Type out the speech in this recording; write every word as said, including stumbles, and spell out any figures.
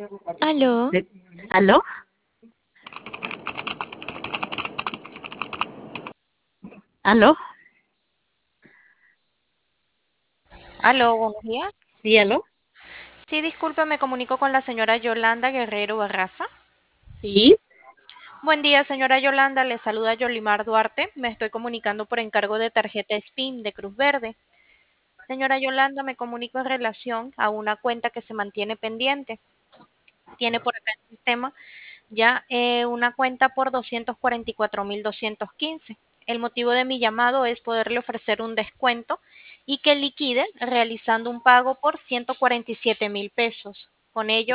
Aló, De- ¿Aló? ¿Aló? Aló, buenos días. Sí, aló. Sí, disculpe, me comunico con la señora Yolanda Guerrero Barraza. Sí. Buen día, señora Yolanda, le saluda Yolimar Duarte. Me estoy comunicando por encargo de tarjeta SPIN de Cruz Verde. Señora Yolanda, me comunico en relación a una cuenta que se mantiene pendiente. Tiene por acá el sistema ya eh, una cuenta por doscientos cuarenta y cuatro mil doscientos quince. El motivo de mi llamado es poderle ofrecer un descuento y que liquide realizando un pago por ciento cuarenta y siete mil pesos. Con ello